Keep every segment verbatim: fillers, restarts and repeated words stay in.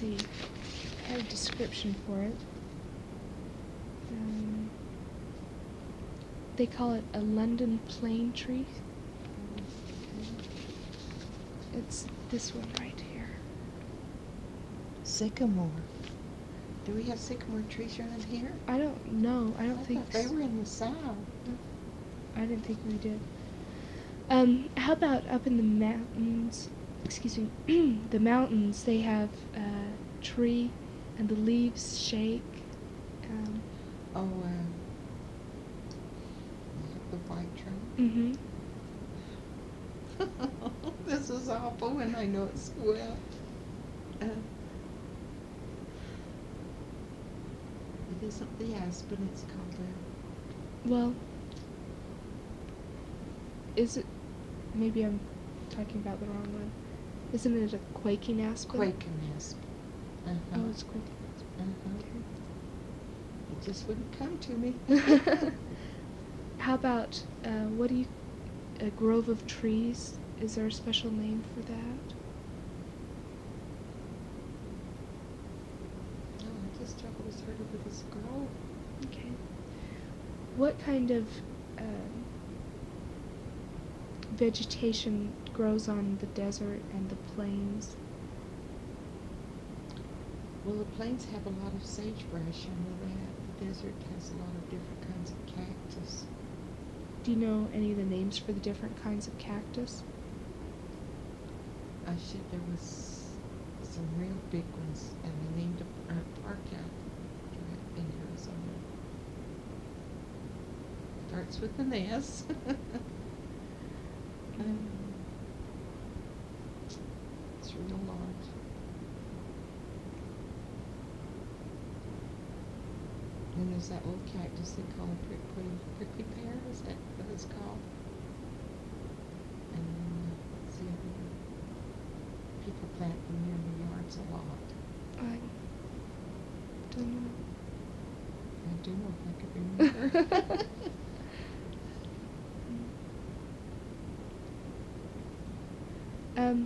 see. I have a description for it. Um, they call it a London plane tree. It's this one right here. Sycamore. Do we have sycamore trees around here? I don't know. I don't I think thought they s- were in the south. I didn't think we did. Um, how about up in the mountains? Excuse me. The mountains. They have a tree, and the leaves shake. Um, Oh, uh, the white mm-hmm. tree. This is awful, and I know it's well. Uh, it isn't the aspen. It's called the. Well, is it? Maybe I'm talking about the wrong one. Isn't it a quaking aspen? Quaking aspen. Uh-huh. Oh, it's quaking Uh-huh. aspen. It just wouldn't come to me. Okay. How about uh, what do you? A grove of trees. Is there a special name for that? No, I just always heard of it as grove. Okay. What kind of um, vegetation grows on the desert and the plains? Well, the plains have a lot of sagebrush, and the, the desert has a lot of different kinds of cactus. Do you know any of the names for the different kinds of cactus? I should. There was some real big ones, and they named a, a park out in Arizona. Starts with an S. um, it's real large. And there's that old cactus they call a prickly, prickly pear. Is that what it's called? And then uh, what's the other one? People plant them near the yards a lot. I don't know. I do know if I could remember. um,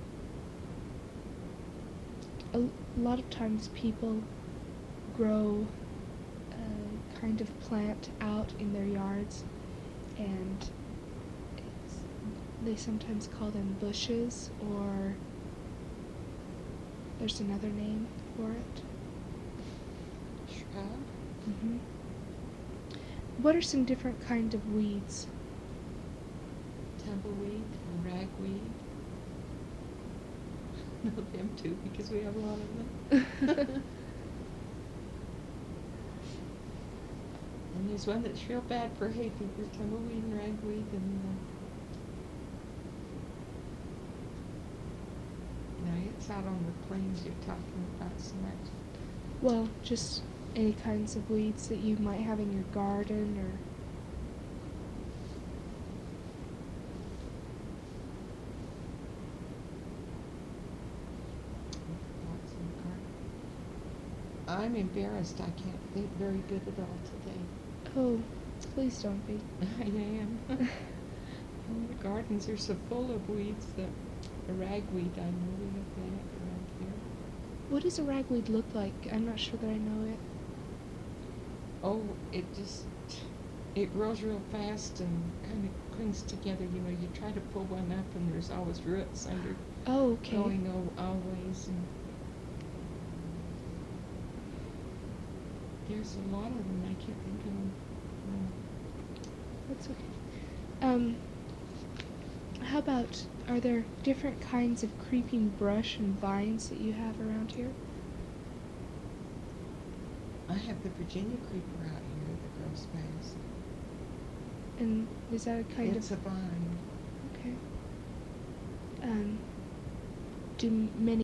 a l- lot of times people grow a kind of plant out in their yards, and it's, they sometimes call them bushes, or there's another name for it. Shrub? Mm-hmm. What are some different kind of weeds? Tumbleweed and ragweed. Know them too because we have a lot of them. And there's one that's real bad for hay fever, tumbleweed and ragweed, and uh, no, it's out on the plains you're talking about so much. Well, just any kinds of weeds that you might have in your garden, or Lots in the garden. I'm embarrassed. I can't think very good at all today. oh, please don't be. I am. Oh, the gardens are so full of weeds that a ragweed, I know we have that around here. What does a ragweed look like? I'm not sure that I know it. Oh, it just, it grows real fast and kind of clings together. You know, you try to pull one up and there's always roots under, Oh, okay. going al- always. And there's a lot of them. I can't think of them. No. That's okay. Um, how about, are there different kinds of creeping brush and vines that you have around here? I have the Virginia creeper out here that grows fast. And is that a kind It's of... a vine. Okay. Um, do many